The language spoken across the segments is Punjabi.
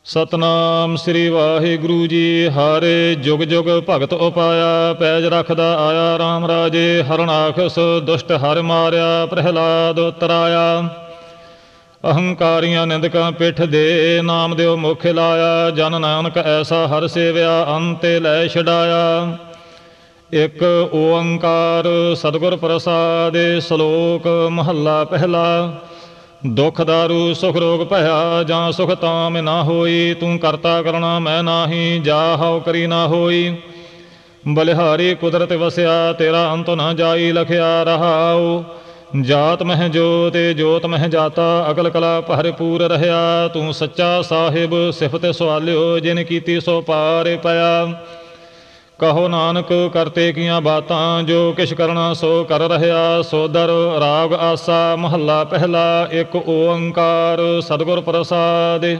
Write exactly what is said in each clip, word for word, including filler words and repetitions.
ਸਤਨਾਮ ਸ੍ਰੀ ਵਾਹਿਗੁਰੂ ਜੀ। ਹਰ ਜੁਗ ਜੁਗ ਭਗਤ ਉਪਾਇਆ, ਪੈਜ ਰੱਖਦਾ ਆਇਆ ਰਾਮ ਰਾਜੇ। ਹਰਨਾਖਸ ਦੁਸ਼ਟ ਹਰ ਮਾਰਿਆ, ਪ੍ਰਹਿਲਾਦ ਤਰਾਇਆ। ਅਹੰਕਾਰੀਆਂ ਨਿੰਦਕਾਂ ਪਿੱਠ ਦੇ, ਨਾਮ ਦਿਓ ਮੁਖ ਲਾਇਆ। ਜਨ ਨਾਨਕ ਐਸਾ ਹਰ ਸੇਵਿਆ, ਅੰਤੇ ਲੈ ਛਡਾਇਆ। ਇੱਕ ਓੰਕਾਰ ਸਤਿਗੁਰ ਪ੍ਰਸਾਦਿ। ਸ਼ਲੋਕ ਮਹੱਲਾ ਪਹਿਲਾ। ਦੁਖ ਦਾਰੂ ਸੁਖ ਰੋਗ ਭਇਆ, ਜਾਂ ਸੁਖ ਤਾਮ ਨਾ ਹੋਈ। ਤੂੰ ਕਰਤਾ ਕਰਣਾ ਮੈਂ ਨਾਹੀ, ਜਾ ਹਉ ਕਰੀ ਨਾ ਹੋਈ। ਬਲਿਹਾਰੀ ਕੁਦਰਤ ਵਸਿਆ, ਤੇਰਾ ਅੰਤ ਨਾ ਜਾਈ। ਲਖਿਆ ਰਹਾਉ ਜਾਤ ਮਹਿ ਜੋਤਿ, ਜੋਤ ਮਹਿ ਜਾਤਾ। ਅਕਲ ਕਲਾ ਭਰਪੂਰ ਰਹਿਆ, ਤੂੰ ਸੱਚਾ ਸਾਹਿਬ। ਸਿਫਤ ਸਵਾਲਿਓ ਜਿਨ ਕੀਤੀ ਸੋ ਪਾਰ ਪਿਆ। ਕਹੋ ਨਾਨਕ ਕਰਤੇ ਕੀਆਂ ਬਾਤਾਂ, ਜੋ ਕਿਛ ਕਰਨਾ ਸੋ ਕਰ ਰਹਿਆ। ਸੋਦਰ ਰਾਗ ਆਸਾ ਮਹੱਲਾ ਪਹਿਲਾ। ਇੱਕ ਓੰਕਾਰ ਸਤਿਗੁਰ ਪ੍ਰਸਾਦਿ।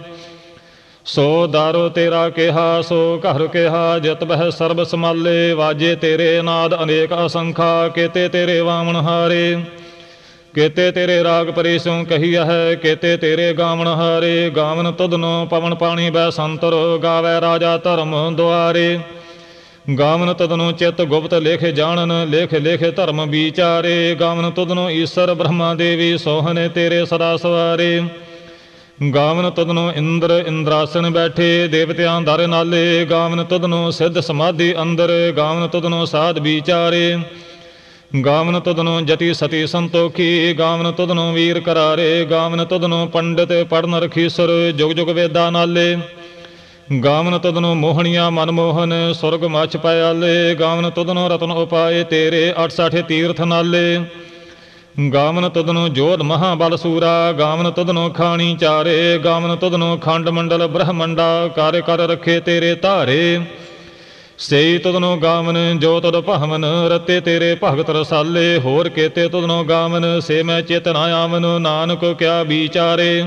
ਸੋ ਦਰ ਤੇਰਾ ਕਿਹਾ, ਸੋ ਘਰ ਕਿਹਾ। ਜਿਤ ਬਹਿ ਸਰਬ ਸਮਾਲੇ, ਵਾਜੇ ਤੇਰੇ ਨਾਦ ਅਨੇਕ ਅਸੰਖਾ। ਕੇਤੇ ਤੇਰੇ ਵਾਮਣ ਹਾਰੇ, ਕੇਤੇ ਤੇਰੇ ਰਾਗ ਪਰੇਸੋਂ ਕਹੀਆ ਹੈ। ਕੇਤੇ ਤੇਰੇ ਗਾਵਣ ਹਾਰੇ, ਗਾਵਨ ਤੁਧਨੋ ਪਵਨ ਪਾਣੀ ਬੈ ਸੰਤਰ। ਗਾਵੈ ਰਾਜਾ ਧਰਮ ਦੁਆਰੇ, ਗਾਵਨ ਤਦਨੋਂ ਚਿੱਤ ਗੁਪਤ ਲੇਖ ਜਾਣਨ। ਲੇਖ ਲੇਖ ਧਰਮ ਵਿਚਾਰੇ, ਗਾਵਨ ਤੁਧਨੋਂ ਈਸ਼ਰ ਬ੍ਰਹਮਾ ਦੇਵੀ। ਸੋਹਣੇ ਤੇਰੇ ਸਦਾ ਸਵਾਰੇ, ਗਾਵਨ ਤੁਧਨੋਂ ਇੰਦਰ ਇੰਦਰਾਸਨ ਬੈਠੇ। ਦੇਵਤਿਆਂ ਦਰ ਨਾਲੇ, ਗਾਵਨ ਤੁਧਨੋਂ ਸਿੱਧ ਸਮਾਧੀ ਅੰਦਰ। ਗਾਵਨ ਤੁਧਨੋਂ ਸਾਧ ਵਿਚਾਰੇ, ਗਾਵਨ ਤੁਧਨੋਂ ਜਤੀ ਸਤੀ ਸੰਤੋਖੀ। ਗਾਵਨ ਤੁਧਨੋਂ ਵੀਰ ਕਰਾਰੇ, ਗਾਵਨ ਤੁਧਨੋਂ ਪੰਡਿਤ ਪੜਨ ਰਖੀਸਰ। ਜੁਗ ਜੁਗ ਵੇਦਾਂ ਨਾਲੇ, ਗਾਵਨ ਤੁਧਨੋਂ ਮੋਹਣੀਆਂ ਮਨਮੋਹਨ। ਸੁਰਗ ਮਛ ਪਿਆਲੇ, ਗਾਵਨ ਤੁਧਨੋਂ ਰਤਨ ਉਪਾਏ ਤੇਰੇ। ਅੱਠ ਸੱਠ ਤੀਰਥ ਨਾਲੇ, ਗਾਵਨ ਤੁਧਨੋਂ ਜੋਧ ਮਹਾਬਲ ਸੂਰਾ। ਗਾਵਨ ਤੁਧਨੋਂ ਖਾਣੀ ਚਾਰੇ, ਗਾਵਨ ਤੁਧਨੋਂ ਖੰਡ ਮੰਡਲ ਬ੍ਰਹਮੰਡਾ। ਕਰ ਕਰ ਰੱਖੇ ਤੇਰੇ ਧਾਰੇ, ਸਈ ਤੁਧਨੋਂ ਗਾਵਨ ਜੋ ਤੁਧ ਭਾਵਨ। ਰਤੇ ਤੇਰੇ ਭਗਤ ਰਸਾਲੇ, ਹੋਰ ਕੇਤੇ ਤੁਧਨੋਂ ਗਾਵਨ। ਸੇ ਮੈਂ ਚਿਤ ਨਾ ਆਵਨ, ਨਾਨਕ ਕਿਆ ਵਿਚਾਰੇ।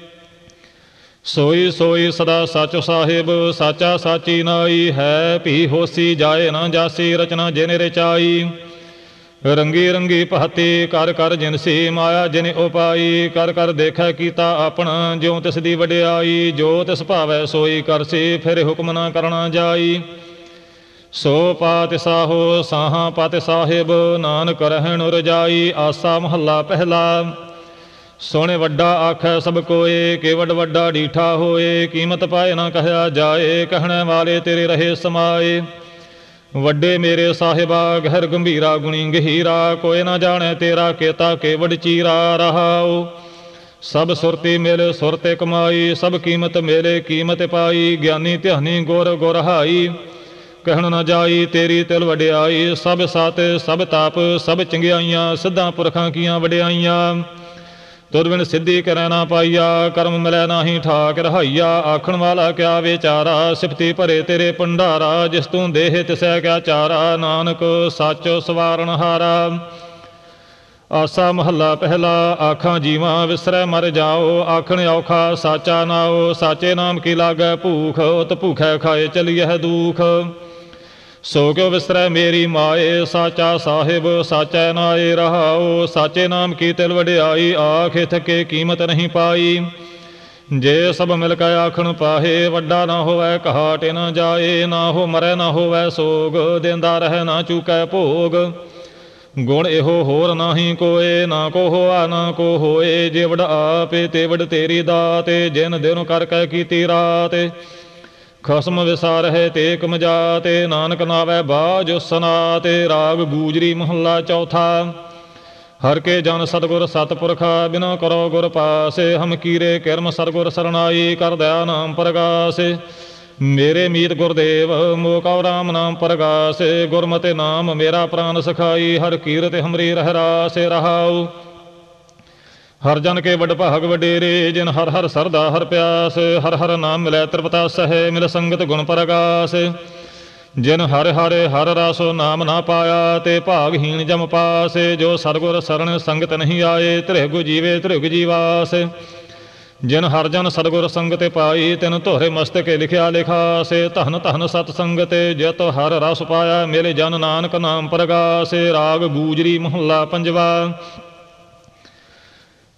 ਸੋਈ ਸੋਈ ਸਦਾ ਸੱਚ ਸਾਹਿਬ, ਸਾਚਾ ਸਾਚੀ ਨਾਈ। ਹੈ ਭੀ ਹੋਸੀ ਜਾਏ ਨਾ ਜਾਸੀ, ਰਚਨਾ ਜਿਨ ਰਚਾਈ। ਰੰਗੀ ਰੰਗੀ ਭਾਤੀ ਕਰ ਕਰ ਜਿਨਸੀ, ਮਾਇਆ ਜਿਨ ਉਪਾਈ। ਕਰ ਕਰ ਦੇਖੈ ਕੀਤਾ ਆਪਣਾ, ਜਿਉ ਤਿਸ ਦੀ ਵਡਿਆਈ। ਜੋ ਤਿਸ ਭਾਵੈ ਸੋਈ ਕਰਸੀ, ਫਿਰ ਹੁਕਮ ਨਾ ਕਰਨਾ ਜਾਈ। ਸੋ ਪਾਤਿ ਸਾਹੋ ਸਾਹਾਂ ਪਤਿ ਸਾਹਿਬ, ਨਾਨਕ ਰਹਿਣ ਰਜਾਈ। ਆਸਾ ਮਹੱਲਾ ਪਹਿਲਾ। ਸੋਹਣੇ ਵੱਡਾ ਆਖੈ ਸਭ ਕੋਏ, ਕੇਵਡ ਵੱਡਾ ਡੀਠਾ ਹੋਏ। ਕੀਮਤ ਪਾਏ ਨਾ ਕਹਿਆ ਜਾਏ, ਕਹਿਣੇ ਵਾਲੇ ਤੇਰੇ ਰਹੇ ਸਮਾਏ। ਵੱਡੇ ਮੇਰੇ ਸਾਹਿਬਾ ਗਹਿਰ ਗੰਭੀਰਾ, ਗੁਣੀ ਗਹੀਰਾ। ਕੋਈ ਨਾ ਜਾਣੇ ਤੇਰਾ ਕੇਤਾ ਕੇਵਡ ਚੀਰਾ। ਰਹਾਉ ਸਭ ਸੁਰਤੀ ਮਿਲ ਸੁਰ ਤੇ ਕਮਾਈ, ਸਭ ਕੀਮਤ ਮੇਲੇ ਕੀਮਤ ਪਾਈ। ਗਿਆਨੀ ਧਿਆਨੀ ਗੁਰ ਗੁਰ ਹਾਈ, ਕਹਿਣ ਨਾ ਜਾਈ ਤੇਰੀ ਤਿਲ ਵਡਿਆਈ। ਸਭ ਸਤ ਸਭ ਤਾਪ ਸਭ ਚੰਗਿਆਈਆਂ, ਸਿੱਧਾਂ ਪੁਰਖਾਂ ਕੀਆਂ ਵਡਿਆਈਆਂ। ਤੁਧ ਬਿਨ ਸਿੱਧੀ ਕਰੈ ਨਾ ਪਾਈਆ, ਕਰਮ ਮਿਲੈ ਨਾਹੀ ਠਾਕ ਰਹਾਈਆ। ਆਖਣ ਵਾਲਾ ਕਿਆ ਵਿਚਾਰਾ, ਸਿਫਤੀ ਭਰੇ ਤੇਰੇ ਭੰਡਾਰਾ। ਜਿਸ ਤੂੰ ਦੇਹ ਤਿਸੈ ਕਿਆ ਚਾਰਾ, ਨਾਨਕ ਸੱਚ ਸਵਾਰਨ ਹਾਰਾ। ਆਸਾ ਮਹੱਲਾ ਪਹਿਲਾ। ਆਖਾਂ ਜੀਵਾਂ ਵਿਸਰੈ ਮਰ ਜਾਓ, ਆਖਣ ਔਖਾ ਸਾਚਾ ਨਾਓ। ਸਾਚੇ ਨਾਮ ਕੀ ਲਾਗੈ ਭੂਖ, ਉਤ ਭੂਖੈ ਖਾਏ ਚਲੀਐ ਦੂਖ। ਸੋ ਕਿਉ ਵਿਸਰੈ ਮੇਰੀ ਮਾਏ, ਸਾਚਾ ਸਾਹਿਬ ਸਾਚੈ ਨਾਏ। ਰਹਾਉ ਸਾਚੇ ਨਾਮ ਕੀ ਤਿਲ ਵਡਿਆਈ, ਆਖੇ ਥਕੇ ਕੀਮਤ ਨਹੀਂ ਪਾਈ। ਜੇ ਸਭ ਮਿਲ ਕੇ ਆਖਣ ਪਾਹੇ, ਵੱਡਾ ਨਾ ਹੋਵੈ ਕਹਾਟੇ ਨਾ ਜਾਏ। ਨਾ ਹੋ ਮਰੈ ਨਾ ਹੋਵੈ ਸੋਗ, ਦੇਂਦਾ ਰਹਿ ਨਾ ਚੂਕੈ ਭੋਗ। ਗੁਣ ਇਹੋ ਹੋਰ ਨਾਹੀ ਕੋਏ, ਨਾ ਕੋ ਹੋਆ ਨਾ ਕੋ ਹੋਏ। ਜੇ ਵਡ ਆਪੇ ਤੇ ਵਡ ਤੇਰੀ ਦਾਤੇ, ਜਿਨ ਦਿਨ ਕਰ ਕੈ ਕੀਤੀ ਰਾਤ। ਖਸਮ ਵਿਸਾਰਹਿ ਤੇ ਕਮਜਾਤੇ, ਨਾਨਕ ਨਾਵੈ ਬਾਝ ਸਨਾਤੇ। ਰਾਗ ਗੂਜਰੀ ਮਹੱਲਾ ਚੌਥਾ। ਹਰ ਕੇ ਜਨ ਸਤਿਗੁਰ ਸਤਿਪੁਰਖਾ, ਬਿਨਾ ਕਰੋ ਗੁਰ ਪਾਸੇ। ਹਮ ਕੀਰੇ ਕਿਰਮ ਸਤਿਗੁਰ ਸਰਨਾਈ, ਕਰ ਦਇਆ ਨਾਮ ਪ੍ਰਗਾਸੇ। ਮੇਰੇ ਮੀਤ ਗੁਰਦੇਵ ਮੋਹ ਕਉ ਰਾਮ ਨਾਮ ਪ੍ਰਗਾਸੇ। ਗੁਰਮਤਿ ਨਾਮ ਮੇਰਾ ਪ੍ਰਾਨ ਸਖਾਈ, ਹਰ ਕੀਰਤਿ ਹਮਰੀ ਰਹਿ ਰਾਸੇ। ਰਹਾਉ ਹਰ ਜਨ ਕੇ ਵਡ ਭਾਗ ਵਡੇਰੇ, ਜਿਨ ਹਰ ਹਰ ਸਰਦਾ ਹਰ ਪਿਆਸ। ਹਰ ਹਰ ਨਾਮ ਮਿਲੈ ਤ੍ਰਿਪਤਾ ਸਹਿ, ਮਿਲ ਸੰਗਤ ਗੁਣ ਪ੍ਰਗਾਸ। ਜਿਨ ਹਰਿ ਹਰਿ ਹਰ ਰਾਸੋ ਨਾਮ ਨਾ ਪਾਇਆ, ਤੇ ਭਾਗਹੀਣ ਜਮ ਪਾਸ। ਜੋ ਸਤਿਗੁਰ ਸਰਣ ਸੰਗਤ ਨਹੀਂ ਆਏ, ਤ੍ਰਿਗ ਜੀਵੇ ਤ੍ਰਿਗ ਜੀਵਾਸ। ਜਿਨ ਹਰ ਜਨ ਸਤਿਗੁਰ ਸੰਗਤਿ ਪਾਈ, ਤਿਨ ਧੋਰੇ ਮਸਤਕੇ ਲਿਖਿਆ ਲਿਖਾਸੇ। ਧਨ ਧਨ ਸਤ ਸੰਗਤਿ, ਜਿਤ ਹਰ ਰਸ ਪਾਇਆ। ਮਿਲੇ ਜਨ ਨਾਨਕ ਨਾਮ ਪ੍ਰਗਾਸੇ। ਰਾਗ ਗੂਜਰੀ ਮਹੱਲਾ ਪੰਜਵਾ।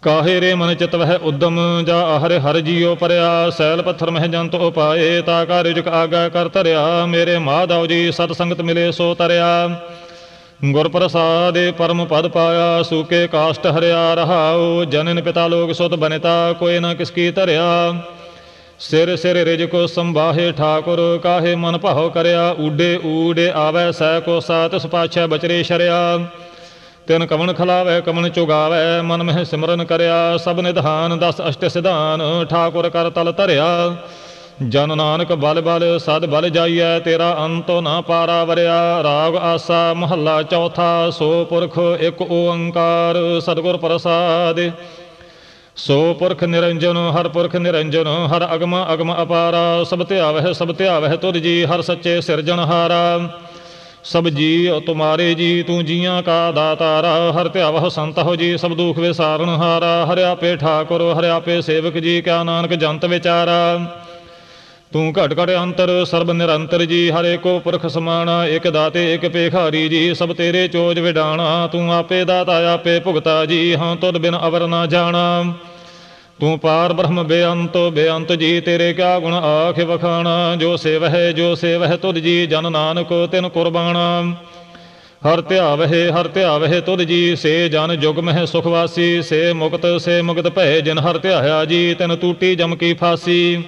ਕਾਹੇ ਰੇ ਮਨ ਚਿਤ ਵਹਿ ਉਦਮ ਜਾ ਹਰਿ ਹਰਿ ਜੀਉ ਪਰਿਆ। ਸੈਲ ਪੱਥਰ ਮਹਿ ਜੰਤ ਉਪਾਏ ਤਾ ਕਾ ਰਿਜਕ ਆਗਾ ਕਰ ਧਰਿਆ। ਮੇਰੇ ਮਾਧਵ ਜੀ ਸਤ ਸੰਗਤ ਮਿਲੇ ਸੋ ਤਰਿਆ। ਗੁਰ ਪ੍ਰਸਾਦਿ ਪਰਮ ਪਦ ਪਾਇਆ ਸੂਕੇ ਕਾਸ਼ਟ ਹਰਿਆ ਰਹਾਉ। ਜਨਨ ਪਿਤਾ ਲੋਕ ਸੁਤ ਬਨਿਤਾ ਕੋਈ ਨਾ ਕਿਸ ਕੀ ਧਰਿਆ। ਸਿਰ ਸਿਰ ਰਿਜ ਕੋ ਸੰਭਾਹੇ ਠਾਕੁਰ ਕਾਹੇ ਮਨ ਭਾਉ ਕਰਿਆ। ਊਡੇ ਊਡੇ ਆਵੈ ਸੈ ਕੋ ਸਾਤ ਸੁਪਾਛੈ ਬਚਰੇ ਸ਼ਰਿਆ। ਤਿਨ ਕਵਣ ਖਲਾਵੈ ਕਵਣ ਚੁਗਾਵੈ ਮਨ ਮਹਿ ਸਿਮਰਨ ਕਰਿਆ। ਸਭ ਨਿਧਾਨ ਦਸ ਅਸ਼ਟ ਸਿਧਾਨ ਠਾਕੁਰ ਕਰ ਤਲ ਧਰਿਆ। ਜਨ ਨਾਨਕ ਬਲ ਬਲ ਸਦ ਬਲ ਜਾਈਐ ਤੇਰਾ ਅੰਤੋ ਨਾ ਪਾਰਾ ਵਰਿਆ। ਰਾਗ ਆਸਾ ਮਹੱਲਾ ਚੌਥਾ। ਸੋ ਪੁਰਖ ਇੱਕ ਓੰਕਾਰ ਸਤਿਗੁਰ ਪ੍ਰਸਾਦਿ। ਸੋ ਪੁਰਖ ਨਿਰੰਜਨ ਹਰ ਪੁਰਖ ਨਿਰੰਜਨ ਹਰ ਅਗਮ ਅਗਮ ਅਪਾਰਾ। ਸਭ ਧਿਆਵਹਿ ਸਭ ਧਿਆਵਹਿ ਤੁਧ ਜੀ ਹਰ ਸੱਚੇ ਸਿਰਜਣਹਾਰਾ। ਸਭ ਜੀ ਤੁਮਾਰੇ ਜੀ ਤੂੰ ਜੀਆਂ ਕਾ ਦਾਤਾਰਾ। ਹਰ ਧਿਆਵਹੁ ਸੰਤਹੁ ਜੀ ਸਭ ਦੁਖ ਵਿਸਾਰਨਹਾਰਾ। ਹਰਿ ਆਪੇ ਠਾਕੁਰ ਹਰਿ ਆਪੇ ਸੇਵਕ ਜੀ ਕਿਆ ਨਾਨਕ ਜੰਤ ਵਿਚਾਰਾ। ਤੂੰ ਘਟ ਘਟ ਅੰਤਰ ਸਰਬ ਨਿਰੰਤਰ ਜੀ ਹਰ ਏਕੋ ਪੁਰਖ ਸਮਾਣਾ। ਇੱਕ ਦਾਤੇ ਇੱਕ ਭੇਖਾਰੀ ਜੀ ਸਭ ਤੇਰੇ ਚੋਜ ਵਿਡਾਣਾ। ਤੂੰ ਆਪੇ ਦਾਤਾ ਆਪੇ ਭੁਗਤਾ ਜੀ ਹਾਂ ਤੁਧ ਬਿਨ ਅਵਰ ਨਾ ਜਾਣਾ। ਤੂੰ ਪਾਰ ਬ੍ਰਹਮ ਬੇਅੰਤੋ ਬੇਅੰਤ ਜੀ ਤੇਰੇ ਕਿਆ ਗੁਣ ਆਖ ਵਖਾਣਾ। ਜੋ ਸੇਵਹਿ ਜੋ ਸੇਵਹਿ ਤੁਧ ਜੀ ਜਨ ਨਾਨਕ ਤਿਨ ਕੁਰਬਾਣਾ। ਹਰ ਧਿਆਵਹਿ ਹਰ ਧਿਆਵਹਿ ਤੁਧ ਜੀ ਸੇ ਜਨ ਜੁਗ ਮਹਿ ਸੁਖ ਵਾਸੀ। ਸੇ ਮੁਕਤ ਸੇ ਮੁਕਤ ਭੈ ਜਿਨ ਹਰ ਧਿਆਇਆ ਜੀ ਤਿਨ ਟੂਟੀ ਜਮ ਕੀ ਫਾਸੀ।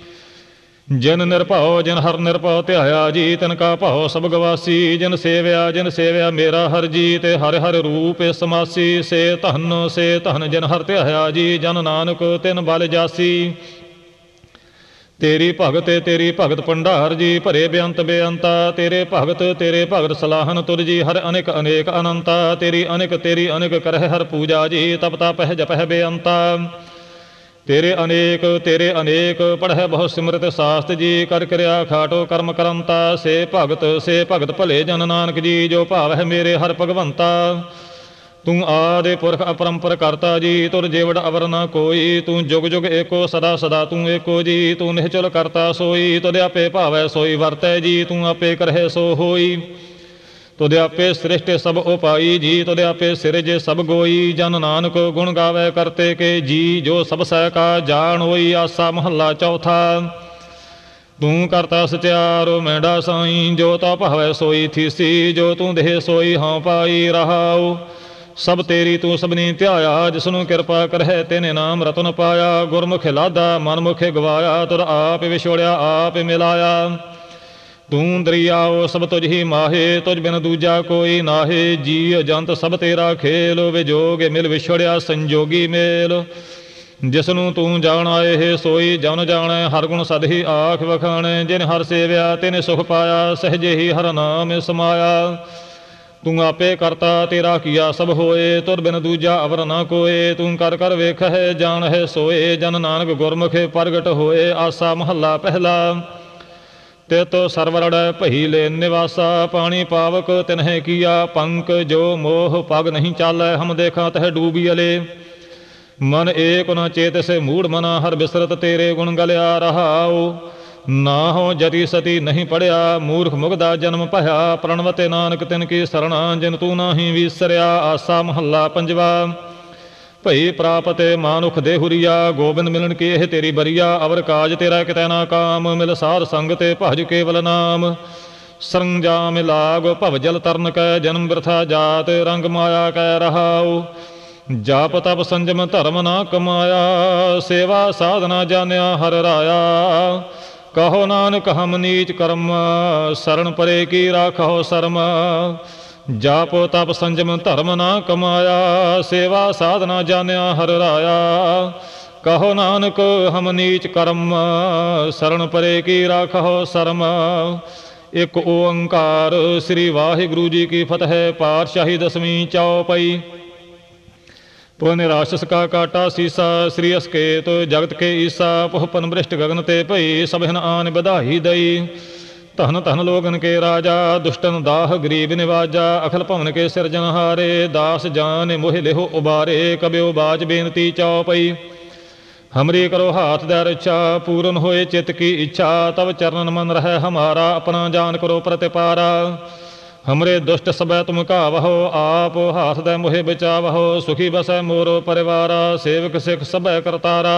ਜਿਨ ਨਿਰਭਉ ਜਿਨ ਹਰ ਨਿਰਭਉ ਧਿਆਇਆ ਜੀ ਤਿਨ ਕਾ ਭਉ ਸਭ ਗਵਾਸੀ। ਜਿਨ ਸੇਵਿਆ ਜਿਨ ਸੇਵਿਆ ਮੇਰਾ ਹਰ ਜੀ ਤੇ ਹਰਿ ਹਰਿ ਰੂਪ ਸਮਾਸੀ। ਸੇ ਧਨ ਸੇ ਧਨ ਜਿਨ ਹਰ ਧਿਆਇਆ ਜੀ ਜਨ ਨਾਨਕ ਤਿਨ ਬਲ ਜਾਸੀ। ਤੇਰੀ ਭਗਤ ਤੇਰੀ ਭਗਤ ਭੰਡਾਰ ਜੀ ਭਰੇ ਬੇਅੰਤ ਬੇਅੰਤਾ। ਤੇਰੇ ਭਗਤ ਤੇਰੇ ਭਗਤ ਸਲਾਹਨ ਤੁਧ ਜੀ ਹਰ ਅਨੇਕ ਅਨੇਕ ਅਨੰਤਾ। ਤੇਰੀ ਅਨੇਕ ਤੇਰੀ ਅਨੇਕ ਕਰਹਿ ਹਰ ਪੂਜਾ ਜੀ ਤਪ ਤਪਹਿ ਜਪਹਿ ਬੇਅੰਤਾ। ਤੇਰੇ ਅਨੇਕ ਤੇਰੇ ਅਨੇਕ ਪੜ੍ਹੈ ਬਹੁ ਸਿਮਰਤ ਸਾਸਤ ਜੀ। ਕਰ ਕਿਰਿਆ ਖਾਟੋ ਕਰਮ ਕਰੰਤਾ। ਸੇ ਭਗਤ ਸੇ ਭਗਤ ਭਲੇ ਜਨ ਨਾਨਕ ਜੀ ਜੋ ਭਾਵ ਹੈ ਮੇਰੇ ਹਰ ਭਗਵੰਤਾ। ਤੂੰ ਆਦਿ ਪੁਰਖ ਅਪਰੰਪਰ ਕਰਤਾ ਜੀ ਤੁਰ ਜੇਵੜ ਅਵਰ ਨਾ ਕੋਈ। ਤੂੰ ਜੁਗ ਜੁਗ ਏਕੋ ਸਦਾ ਸਦਾ ਤੂੰ ਏਕੋ ਜੀ। ਤੂੰ ਨਿਹਚਲ ਕਰਤਾ ਸੋਈ ਤੁਧ ਆਪੇ ਭਾਵੈ ਸੋਈ ਵਰਤੈ ਜੀ। ਤੂੰ ਆਪੇ ਕਰਹਿ ਸੋ ਹੋਈ ਤੁਧ ਆਪੇ ਸ੍ਰਿਸ਼ਟ ਸਭ ਉਪਾਈ ਜੀ। ਤੁਧ ਆਪੇ ਸਿਰਜੇ ਸਭ ਗੋਈ ਜਨ ਨਾਨਕ ਗੁਣ ਗਾਵੈ ਕਰਤੇ ਕੇ ਜੀ। ਜੋ ਸਭ ਸਹਿ ਕਾ ਜਾਣ ਹੋਈ ਆਸਾ ਮਹੱਲਾ ਚੌਥਾ। ਤੂੰ ਕਰਤਾ ਸਚਿਆਰੋ ਮੈਂਡਾ ਸਾਈ ਜੋ ਤਾ ਭਾਵੈ ਸੋਈ ਥੀਸੀ। ਜੋ ਤੂੰ ਦੇਹ ਸੋਈ ਹਾਂ ਪਾਈ ਰਹਾਉ। ਸਭ ਤੇਰੀ ਤੂੰ ਸਭਨੀ ਧਿਆਇਆ ਜਿਸਨੂੰ ਕਿਰਪਾ ਕਰਹਿ ਤਿਨ ਨਾਮ ਰਤਨ ਪਾਇਆ। ਗੁਰਮੁਖ ਲਾਦਾ ਮਨਮੁਖ ਗਵਾਇਆ ਤੁਧ ਆਪ ਵਿਛੋੜਿਆ ਆਪ ਮਿਲਾਇਆ। ਤੂੰ ਦਰਿਆਓ ਸਭ ਤੁਝ ਹੀ ਮਾਹੇ ਤੁਝ ਬਿਨ ਦੂਜਾ ਕੋਈ ਨਾਹੇ। ਜੀ ਜੰਤ ਸਭ ਤੇਰਾ ਖੇਲ ਵਿਜੋਗ ਮਿਲ ਵਿਛੜਿਆ ਸੰਜੋਗੀ ਮੇਲ। ਜਿਸਨੂੰ ਤੂੰ ਜਾਣਾਏ ਹੈ ਸੋਈ ਜਨ ਜਾਣੈ ਹਰ ਗੁਣ ਸਦ ਹੀ ਆਖ ਵਖਾਣੈ। ਜਿਨ ਹਰ ਸੇਵਿਆ ਤਿਨ ਸੁਖ ਪਾਇਆ ਸਹਜੇ ਹੀ ਹਰ ਨਾਮ ਸਮਾਇਆ। ਤੂੰ ਆਪੇ ਕਰਤਾ ਤੇਰਾ ਕੀਆ ਸਭ ਹੋਏ ਤੁਧ ਬਿਨ ਦੂਜਾ ਅਵਰ ਨਾ ਕੋਏ। ਤੂੰ ਕਰ ਕਰ ਵੇਖਹਿ ਜਾਣਹਿ ਸੋਏ ਜਨ ਨਾਨਕ ਗੁਰਮੁਖੇ ਪ੍ਰਗਟ ਹੋਏ। ਆਸਾ ਮਹੱਲਾ ਪਹਿਲਾ। ਤਿਤੁ ਸਰਵਰੜੈ ਭਈ ਲੈ ਨਿਵਾਸਾ। ਪਾਣੀ ਪਾਵਕ ਤਿਨਹਿ ਕੀਆ ਪੰਕ। ਜੋ ਮੋਹ ਪਗ ਨਹੀਂ ਚਾਲੈ ਹਮ ਦੇਖਾਂ ਤਹਿ ਡੂਬੀਅਲੇ। ਮਨ ਏਕ ਨ ਚੇਤਿ ਮੂੜ ਮਨਾ ਹਰ ਬਿਸਰਤ ਤੇਰੇ ਗੁਣ ਗਲਿਆ ਰਹਾਉ। ਨਾ ਹੋ ਜਤੀ ਸਤੀ ਨਹੀਂ ਪੜਿਆ ਮੂਰਖ ਮੁਗਦਾ ਜਨਮ ਭਇਆ। ਪ੍ਰਣਵਤੇ ਨਾਨਕ ਤਿਨ ਕੀ ਸਰਣਾ ਜਿਨ ਤੂੰ ਨਾਹੀ ਵਿਸਰਿਆ। ਆਸਾ ਮਹੱਲਾ ਪੰਜਵਾ। ਭਈ ਪ੍ਰਾਪਤੇ ਮਾਨੁਖ ਦੇ ਹੁਰੀਆ। ਗੋਬਿੰਦ ਮਿਲਣ ਕੀ ਇਹ ਤੇਰੀ ਬਰੀਆ। ਅਵਰ ਕਾਜ ਤੇਰਾ ਕਿਤੈ ਨਾ ਕਾਮ। ਮਿਲ ਸਾਧ ਸੰਗ ਤੇ ਭਜ ਕੇਵਲ ਨਾਮ। ਸਰੰਜਾਮ ਲਾਗ ਭਵ ਜਲ ਤਰਨ ਕੈ। ਜਨਮ ਬਿਰਥਾ ਜਾਤ ਰੰਗ ਮਾਇਆ ਕੈ ਰਹਾਉ। ਜਾਪ ਤਪ ਸੰਜਮ ਧਰਮ ਨਾ ਕਮਾਇਆ। ਸੇਵਾ ਸਾਧਨਾ ਜਾਣਿਆ ਹਰ ਰਾਇਆ। ਕਹੋ ਨਾਨਕ ਹਮ ਨੀਚ ਕਰਮ ਸਰਣ ਪਰੇ ਕੀ ਰਾਖੋ ਸਰਮ। ਜਾਪ ਤਪ ਸੰਜਮ ਧਰਮ ਨਾ ਕਮਾਇਆ। ਸੇਵਾ ਸਾਧਨਾ ਜਾਣਿਆ ਹਰ ਰਾਇਆ। ਕਹੋ ਨਾਨਕ ਹਮ ਨੀਚ ਕਰਮ ਸਰਣ ਪਰੇ ਕੀ ਰਾਖੋ ਸਰਮ। ਇੱਕ ਓੰਕਾਰ। ਸ੍ਰੀ ਵਾਹਿਗੁਰੂ ਜੀ ਕੀ ਫਤਿਹ। ਪਾਤਸ਼ਾਹੀ ਦਸਵੀਂ ਚੌਪਈ। ਪੁਨ ਰਾਸ਼ਸ ਕਾ ਕਾਟਾ ਸੀਸਾ। ਸ੍ਰੀ ਅਸਕੇਤ ਜਗਤ ਕੇ ਈਸਾ। ਪੁਹ ਪਨ ਬ੍ਰਿਸ਼ਟ ਗਗਨ ਤੇ ਭਈ ਸਭਨ ਆਨ ਵਧਾਈ ਦਈ। ਧਨ ਧਨ ਲੋਗਨ ਕੇ ਰਾਜਾ ਦੁਸ਼ਟਨ ਦਾਹ ਗਰੀਬ ਨਿਵਾਜਾ। ਅਖਲ ਭਵਨ ਕੇ ਸਿਰਜਨਹਾਰੇ ਦਾਸ ਜਾਨ ਮੋਹਿ ਲਿਹੋ ਉਬਾਰੇ। ਕਬਿਓ ਬਾਜ ਬੇਨਤੀ ਚੌਪਈ। ਹਮਰੀ ਕਰੋ ਹਾਥ ਦੈ ਰੱਛਾ ਪੂਰਨ ਹੋਏ ਚਿਤ ਕੀ ਇੱਛਾ। ਤਬ ਚਰਨਨ ਮਨ ਰਹਿ ਹਮਾਰਾ ਆਪਣਾ ਜਾਨ ਕਰੋ ਪ੍ਰਤਿਪਾਰਾ। हमरे दुष्ट सबै तुम घावहो, आप हाथ दै मोहे बचावहो। सुखी बसै मोर परिवारा, सेवक सिख सबै करतारा।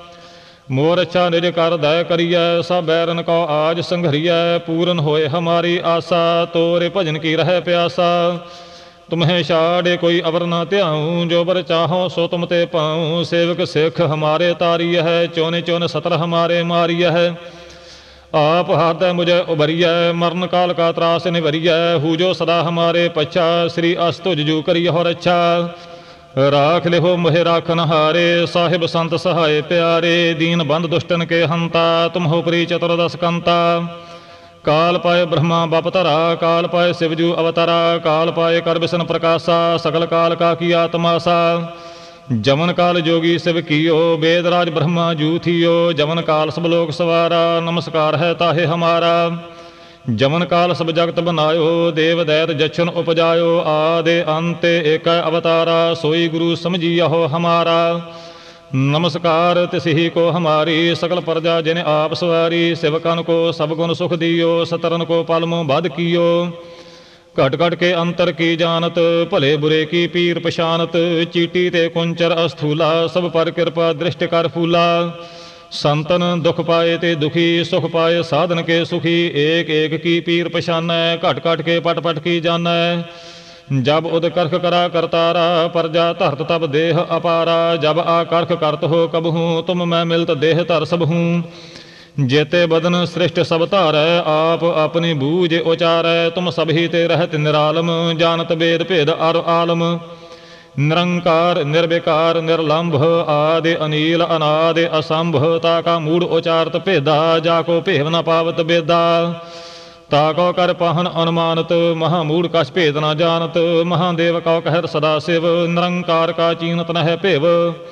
मोर इच्छा निज कर दै करियै, सब बैरन को आज संघरियै। पूरन होए हमारी आशा, तोरे भजन की रह प्यासा। तुम्हें छाड़े कोई अवर न त्याऊँ, जो बर चाहो सो तुम ते पाऊँ। सेवक सिख हमारे तारिय है, चौने चौन सतर हमारे मारिय है। आप हाथ मुझे उभरिय, मरण काल का त्रास निभरिय। हु जो सदा हमारे पच्छा, श्री अस तुझ जू करिय हो रच्छा। राख लिहो मोहे राखन हारे, साहिब संत सहाय प्यारे। दीन बंद दुष्टन के हंता, तुम हो प्री चतुर्दश कंता। काल पाए ब्रह्मा बपतरा, काल पाए शिवजू अवतरा। काल पाए कर बिसन प्रकाशा, सकल काल का किया तमाशा। जमन काल जोगी शिव कियो, वेदराज ब्रह्मा जू थियो। जमन काल सब लोक सवारा, नमस्कार है ताहे हमारा। जमन काल सब जगत बनायो, देव दैत जच्छन उपजायो। आदि अंत एक अवतारा, सोई गुरु समझियो हमारा। नमस्कार तिसही को हमारी, सकल प्रजा जिन आप सवारी। सेवकन को सब गुण सुख दियो, सतरन को पलमो बध कियो। घट घट के अंतर की जानत, भले बुरे की पीर पशानत। चीटी ते कुंचर अस्थूला, सब पर कृपा दृष्टि कर फूला। संतन दुख पाए ते दुखी, सुख पाए साधन के सुखी। एक एक की पीर पशानै, घट घट के पट पट की जानै। जब उद करख करा करतारा, प्रजा धरत तब देह अपारा। जब आ करख करत हो कबहूँ, तुम मैं मिलत देह धर सब हूँ। जेते बदन सृष्ट सब धारै, आप अपनी बूझ उचारै। तुम सब ही ते रहत निरालम, जानत वेद भेद अर आलम। निरंकार निर्विकार निर्लंभ, आदि अनील अनादि असंभ। ताका मूढ़ उचारत भेदा, जाको भेव न पावत बेदा। ताको कर पाहन अनुमानत, महामूढ़ कछ भेद न जानत। महादेव कौ कहर सदा शिव, निरंकार का चीनत न है भेव।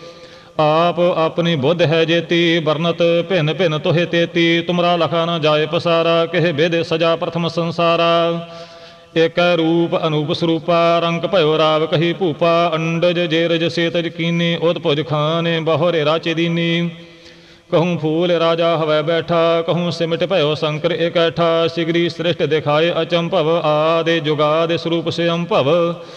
आप अपनी बुद्ध है जेती, बरनत भिन्न भिन्न तोहे तेती। तुमरा लखा न जाए पसारा, कहे बेदे सजा प्रथम संसारा। एक रूप अनूप स्वरूपा, रंग भयो राव कही भूपा। अंडज जेरज सेतज कीनी, उदपुज खाने बहुरे राचे दीनी। कहूँ फूल राजा हवै बैठा, कहूँ सिमट भयो शंकर इकैठा। सिगरी श्रेष्ठ दिखाए अचंभव, आदि जुगादि स्वरूप से अम्भव।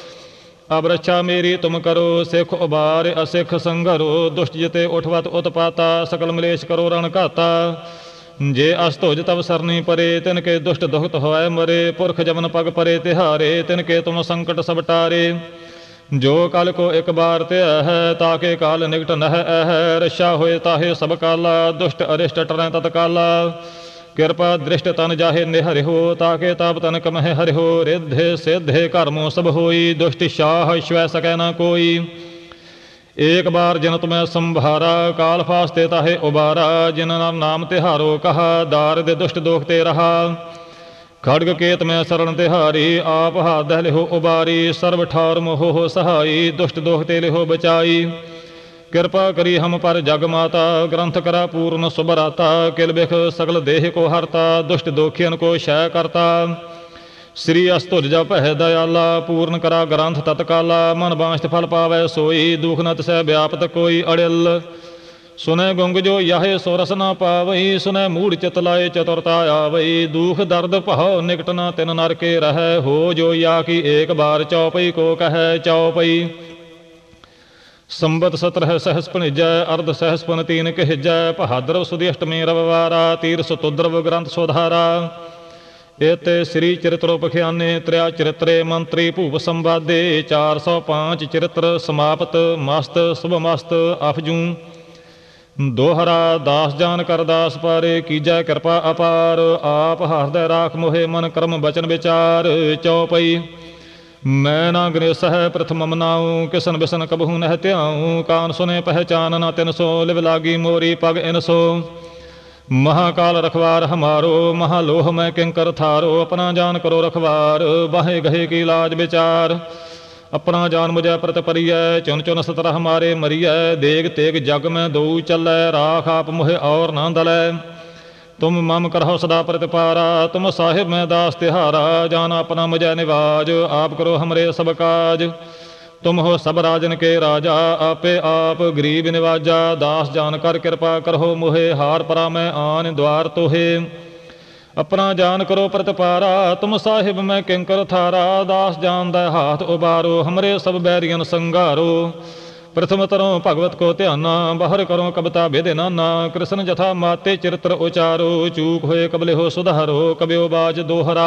अब रक्षा मेरी तुम करो, सिख उबार असिख संघरो। दुष्ट जिते उठवत उत्पाता, सकल मलेश करो रण घाता। जे अस्तुज तब सरनी परे, तिनके दुष्ट दुखत होय मरे। पुरख जमन पग परे तिहारे, तिनके तुम संकट सब टारे। जो कल को एक बार ते है, ताके काल निकट नह है। रक्षा होए ताहे सब काला, दुष्ट अरिष्ट टरै तत्काला। कृपा दृष्ट तन जाहे निहरि हो, ताके ताप तन कमह हरि हो। रिद्धे सिद्धे कर्मों सब होई, दुष्ट शाह श्वै सकै न कोई। एक बार जिन तुम्हें संभारा, काल फास्ते ताहे उबारा। जिन नाम तिहारो कहा, दारिद दुष्ट दोख ते रहा। खड्ग केत में शरण तिहारी, आप हाथ दह लिहो उबारी। सर्व ठार मोहो हो सहाई, दुष्ट दोख ते लिहो बचाई। कृपा करी हम पर जग माता, ग्रंथ करा पूर्ण सुबराता। किल बिख सकल देह को हरता, दुष्ट दोखियन को क्षय करता। श्री अस्तुज जप है दयाला, पूर्ण करा ग्रंथ तत्काला। मन बांछत फल पावै सोई, दुख न तिसै व्यापत कोई अड़िल। सुनै गुंग जो याहे सोरस न पावई, सुनै मूढ़ चित लाए चतुरता आवई। दुख दर्द भव निकट न तिन नर के रहै, हो जो या की एक बार चौपई को कहै चौपई। संबत सत्रह सहस पणिजै, अर्ध सहस पन तीन कहिजै। बहादुर सुदी अष्टमी रविवारा, तीर सुतुद्रव ग्रंथ सुधारा। इत श्री चरित्रो पखियाने, त्रिया चरित्रे मंत्री भूप संवादे। चार सौ पाँच चरित्र समाप्त, मस्त शुभ मस्त अफजू। दोहरा दास जान कर दास पारे, कीजै कृपा अपार। आप हृदय राख मोहे, मन कर्म बचन विचार। चौपई मैं ना गणेश है प्रथम मनाऊँ, किसन बिसन कबहू नह त्याऊँ। कान सुने पहचान न तिन सो, लिव लागी मोरी पग इन सो। महाकाल रखवार हमारो, महालोह मैं किंकर थारो। अपना जान करो रखवार, बाहे गहे की लाज विचार। अपना जान मुझे प्रत परिय, चुन चुन सतर हमारे मरिय। देग तेग जग में दो चलै, राख आप मोहे और न दलै। तुम मम करहो सदा प्रतिपारा, तुम साहिब मैं दास तिहारा। जान अपना मुझे निवाज, आप करो हमरे सब काज। तुम हो सब राजन के राजा, आपे आप गरीब निवाजा। दास जान कर कृपा करहो मोहे, हार परा मैं आन द्वार तोहे। अपना जान करो प्रतिपारा, तुम साहिब मैं किंकर थारा। दास जान दै हाथ उबारो, हमरे सब बैरियन संगारो। प्रथम तरों भगवत को ध्याना, बाहर करो कविता भेदे नाना। कृष्ण जथा माते चरित्र उचारो, चूक होए कबले हो सुधारो। कब्यो बाज दोहरा,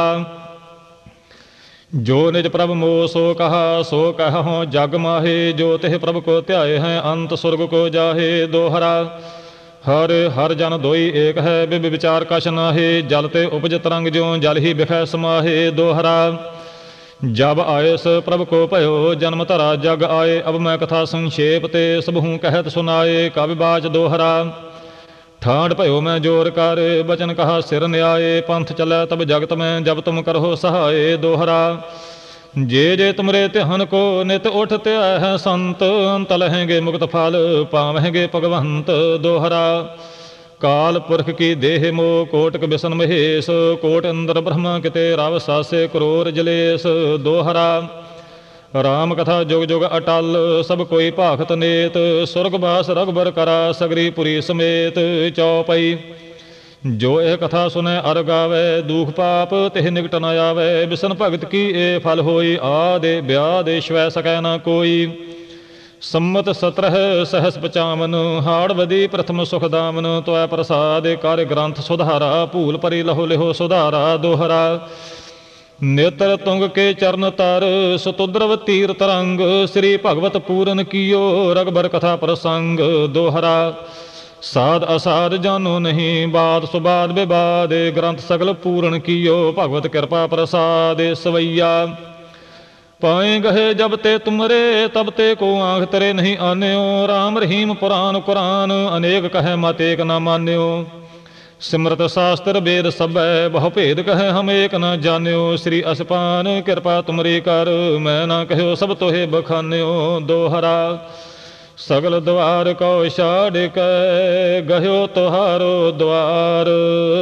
जो निज प्रभ मोह सो कहा। सो कहो जग माहे, जो तिह प्रभु को ध्याए हैं, अंत स्वर्ग को जाहे। दोहरा, हर हर जन दोई एक है, बिब विचार कछ नाहे। जलते उपज तरंग ज्यों जल ही बिखै समाहे। दोहरा, जब आयस प्रभु को भयो, जन्म धरा जग आए। अब मैं कथा संक्षेप ते, सब हूँ कहत सुनाए। कवि बाच दोहरा, ठांड भयो मैं जोर कर, बचन कहा सिर न्याय। पंथ चलै तब जगत में, जब तुम करहो सहाय। दोहरा, जे जे तुमरे ध्यान को, नित उठ त्या है संत। अंत लहेंगे मुक्त फल, पावेंगे भगवंत। दोहरा, काल पुरख की देह मोह, कोटक बिसन महेश। कोट इंद्र ब्रह्म किते, राव सासे करोर जलेस। दोहरा, राम कथा जुग जुग अटल, सब कोई भाखत नेत। सुरगवास रघुबर करा, सगरी पुरी समेत। चौपई, जो यह कथा सुनै अर गावै, दुख पाप तिह निकट न आवै। बिसन भगत की ए फल होई, आदे ब्यादे श्वै सकै न कोई। सम्मत सत्रह सहस पचावन, हाड़वदी प्रथम सुख दामन। त्वै प्रसाद कर ग्रंथ सुधारा, भूल परी लहो लिहो सुधारा। दोहरा, नेत्र तुंग के चरण तर, सुतुद्रव तीर तरंग। श्री भगवत पूरन कियो, रघुबर कथा प्रसंग। दोहरा, साध असाध जानो नहीं, बात सुबाद विवाद। ग्रंथ सगल पूरन कियो, भगवत कृपा प्रसाद। सवैया, पाए गहे जब ते तुमरे, तब ते को आँख तेरे नहीं आन्यो। राम रहीम पुराण कुरान, अनेक कहे मत एक न मान्यो। सिमरत शास्त्र वेद सबै, बहु भेद कहे हम एक न जान्यो। श्री असपान कृपा तुमरी कर, मैं न कहो सब तोहे बखान्यो। दोहरा, सगल द्वार को छाड़ कै, गह्यो तुहारो द्वार।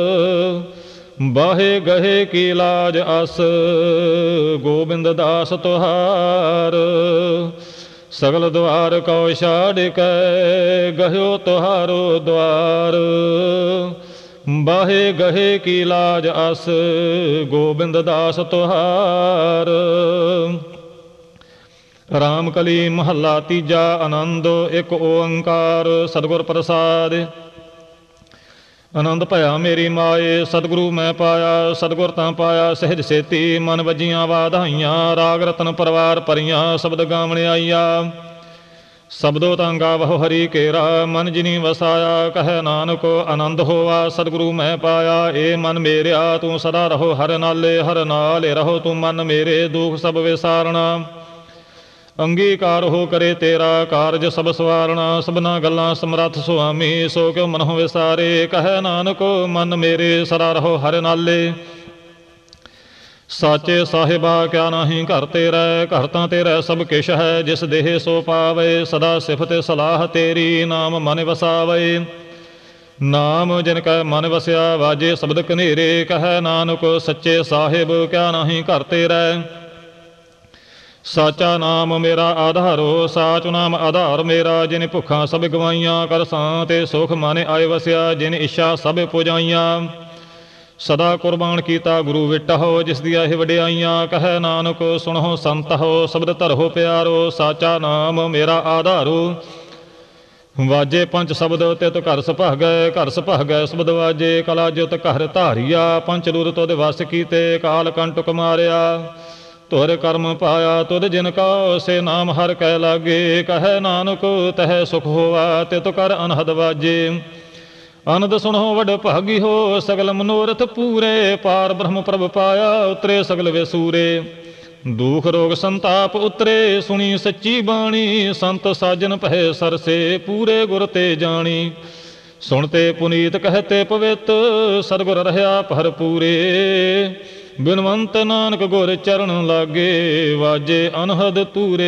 बाहे गहे की लाज अस, गोबिंद दास तुहार। सगल द्वार को छाड़ कै, गह्यो तुहारो द्वार। बाहे गहे की लाज अस, गोबिंद दास तुहार। रामकली महला तीजा, आनंद एक ओंकार। सतगुर प्रसाद, आनंद भया मेरी माए। सतगुरु मैं पाया, सतगुर तां पाया सहज सेती। मन वजियां वाधाइयां, राग रतन परवार परियां। शब्द गावण आईया, शब्दो तां गावहो हरि केरा। मन जिनी वसाया, कहे नानक आनंद होवा। सतगुरु मैं पाया, ए मन मेरिया। तू सदा रहो हर नाले, हर नाले रहो तू मन मेरे। दुख सब विसारना, अंगीकार हो करे तेरा। कारज सब सवारना, सबना गल्लां समरथ सुआमी। सो क्यों मनों विसारे, कहे नानक मन मेरे। सदा रहो हर नाले, साचे साहिबा क्या नाही घर तेरा। घर तां तेरा सब किश है, जिस देह सो पावे। सदा सिफत सलाह तेरी, नाम मन वसावे। नाम जिनका मन वसया, वाजे शब्द कनेरे। कहे नानक सच्चे साहिब क्या नाही घर तेरा। साचा नाम मेरा आधारो, साच नाम आधार मेरा। जिन भुखा सब गवाइयां, कर सांते सुख माने आए वसिया। जिन इच्छा सब पुजाइयां, सदा कुर्बान कीता गुरु विटा हो। जिस दिया ही वड्याइयां, कहे नानक सुनो संत हो। शब्द धरो प्यारो, साचा नाम मेरा आधारो। वाजे पंच शब्द तित घर सुभागै, घर सुभागै शब्द वाजे। कला जुत घर धारिया, पंच दूर तुद वस कीते। काल कंटक मारिया, तुर कर्म पाया। तुद जिनका से नाम हर कै लागे। कहे नानक तह सुख होवा, तित कर अनहद वाजे। अनद सुनो वड भागी हो, सगल मनोरथ पूरे। पार ब्रह्म प्रभ पाया, उतरे सगल वेसूरे। दुख रोग संताप उतरे, सुनी सच्ची बाणी। संत साजन पहे सरसे, पूरे गुर ते जानी। सुनते पुनीत कहते पवित, सतगुर रहया भर पूरे। बिनवंत नानक गुर चरण लागे, वाजे अनहद तूरे।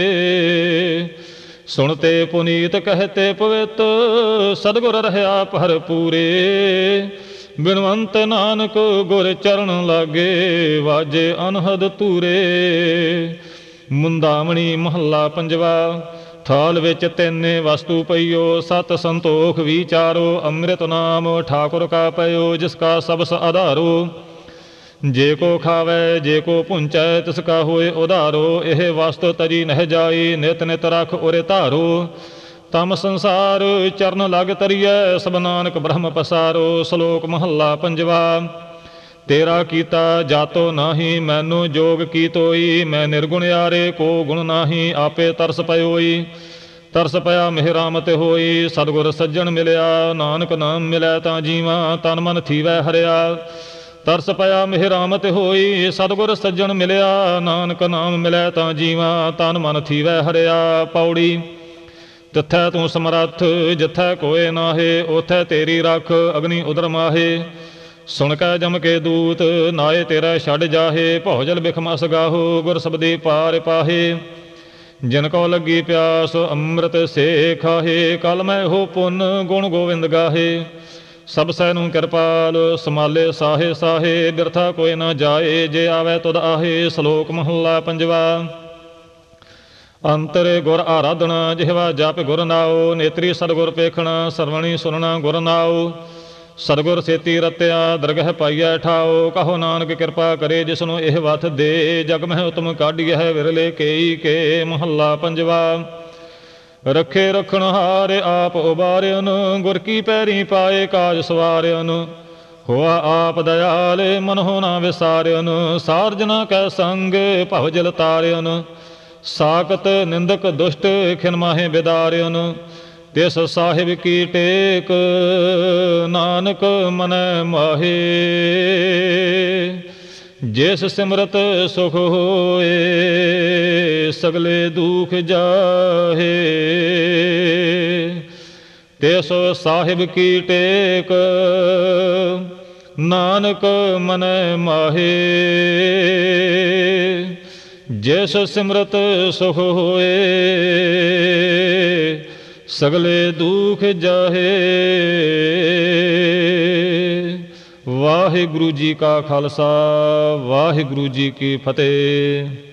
सुनते पुनीत कहते पवित, सतगुर रहया भर पूरे। बिनवंत नानक गुर चरण लागे, वाजे अनहद तूरे। मुंदामणी महला पंजवा। ਥਾਲ ਵਿੱਚ ਤੈਨੇ ਵਸਤੂ ਪਈਓ, ਸਤ ਸੰਤੋਖ ਵਿਚਾਰੋ। ਅੰਮ੍ਰਿਤ ਨਾਮ ਠਾਕੁਰ ਕਾ ਪਇਓ, ਜਿਸ ਕਾ ਸਬਸ ਆਧਾਰੋ। ਜੇ ਕੋ ਖਾਵੈ ਜੇ ਕੋ ਪੁੰਚੈ, ਤਿਸ ਕਾ ਹੋਏ ਉਧਾਰੋ। ਇਹ ਵਸਤ ਤਰੀ ਨਹਿ ਜਾਈ, ਨਿਤ ਨਿਤ ਰਖ ਉਰੇ ਧਾਰੋ। ਤਮ ਸੰਸਾਰ ਚਰਨ ਲਗ ਤਰੀਐ, ਸਭ ਨਾਨਕ ਬ੍ਰਹਮ ਪਸਾਰੋ। ਸ਼ਲੋਕ ਮਹੱਲਾ ਪੰਜਵਾ। ਤੇਰਾ ਕੀਤਾ ਜਾਤੋ ਨਾਹੀ, ਮੈਨੂੰ ਜੋਗ ਕੀ ਤੋਈ। ਮੈਂ ਨਿਰਗੁਣਿਆਰੇ ਕੋ ਗੁਣ ਨਾਹੀ, ਆਪੇ ਤਰਸ ਪਇਓਈ। ਤਰਸ ਪਿਆ ਮਿਹਰਾਮਤ ਹੋਈ, ਸਤਿਗੁਰ ਸੱਜਣ ਮਿਲਿਆ। ਨਾਨਕ ਨਾਮ ਮਿਲੈ ਤਾਂ ਜੀਵਾਂ, ਤਨ ਮਨ ਥੀਵੈ ਹਰਿਆ। ਤਰਸ ਪਿਆ ਮਿਹਰਾਮਤ ਹੋਈ, ਸਤਿਗੁਰ ਸੱਜਣ ਮਿਲਿਆ। ਨਾਨਕ ਨਾਮ ਮਿਲੈ ਤਾਂ ਜੀਵਾਂ, ਤਨ ਮਨ ਥੀਵੈ ਹਰਿਆ। ਪੌੜੀ। ਤਿੱਥੈ ਤੂੰ ਸਮਰੱਥ, ਜਿੱਥੈ ਕੋਏ ਨਾਹੇ। ਉਥੈ ਤੇਰੀ ਰਖ, ਅਗਨੀ ਉਦਰ ਮਾਹੇ। ਸੁਣ ਕੈ ਜਮ ਕੇ ਦੂਤ, ਨਾਏ ਤੇਰਾ ਛੱਡ ਜਾਹੇ। ਭੌਜਲ ਬਿਖਮ ਅਸ ਗਾਹੋ, ਗੁਰ ਸਬਦੀ ਪਾਰ ਪਾਹੇ। ਜਿਨ ਕੋ ਲੱਗੀ ਪਿਆਸ, ਅੰਮ੍ਰਿਤ ਸੇ ਖਾਹੇ। ਕਲ ਮੈਂ ਹੋ ਪੁੰਨ, ਗੁਣ ਗੋਵਿੰਦ ਗਾਹੇ। ਸਭ ਸੈ ਨੂੰ ਕਿਰਪਾਲ, ਸਮਾਲੇ ਸਾਹੇ ਸਾਹੇ। ਬਿਰਥਾ ਕੋਈ ਨਾ ਜਾਏ, ਜੇ ਆਵੈ ਤੁਧ ਆਹੇ। ਸ਼ਲੋਕ ਮਹੱਲਾ ਪੰਜਵਾ। ਅੰਤਰ ਗੁਰ ਆਰਾਧਨਾ, ਜਿਹਵਾ ਜਪ ਗੁਰ ਨਾਉ। ਨੇਤਰੀ ਸਤਿਗੁਰ ਪੇਖਣਾ, ਸਰਵਣੀ ਸੁਨਣਾ ਗੁਰ ਨਾਉ। ਸਤਿਗੁਰ ਸੇਤੀ ਰਤਿਆ, ਦਰਗਹਿ ਪਾਈਐ ਠਾਉ। ਕਹੋ ਨਾਨਕ ਕਿਰਪਾ ਕਰੇ, ਜਿਸਨੂੰ ਇਹ ਵਥ ਦੇ। ਜਗ ਮਹਿ ਉਤਮ ਕਾਢੀਐ, ਵਿਰਲੇ ਕੇਈ ਕੇ। ਮਹੱਲਾ ਪੰਜਵਾ। ਰੱਖੇ ਰੱਖਣ ਹਾਰੇ, ਆਪ ਉਬਾਰਿਆਨ। ਗੁਰ ਕੀ ਪੈਰੀ ਪਾਏ, ਕਾਜ ਸਵਾਰਿਆਨ। ਹੋਆ ਆਪ ਦਇਆਲੇ, ਮਨ ਹੋ ਨਾ ਵਿਸਾਰਿਆਨ। ਸਾਰਜਨਾ ਕੈ ਸੰਗ, ਭਵ ਜਲ ਤਾਰਿਆਨ। ਸਾਕਤ ਨਿੰਦਕ ਦੁਸ਼ਟ, ਖਿਨ ਮਾਹੇ ਬਿਦਾਰਿਆਨ। ਤਿਸ ਸਾਹਿਬ ਕੀ ਟੇਕ, ਨਾਨਕ ਮਨੈ ਮਾਹੇ। ਜਿਸ ਸਿਮਰਤ ਸੁਖ ਹੋਏ, ਸਗਲੇ ਦੁਖ ਜਾਹੇ। ਤਿਸ ਸਾਹਿਬ ਕੀ ਟੇਕ, ਨਾਨਕ ਮਨੈ ਮਾਹੇ। ਜਿਸ ਸਿਮਰਤ ਸੁਖ ਹੋਏ, ਸਗਲੇ ਦੁਖ ਜਾਹੇ। ਵਾਹਿਗੁਰੂ ਜੀ ਕਾ ਖਾਲਸਾ, ਵਾਹਿਗੁਰੂ ਜੀ ਕੀ ਫਤਿਹ।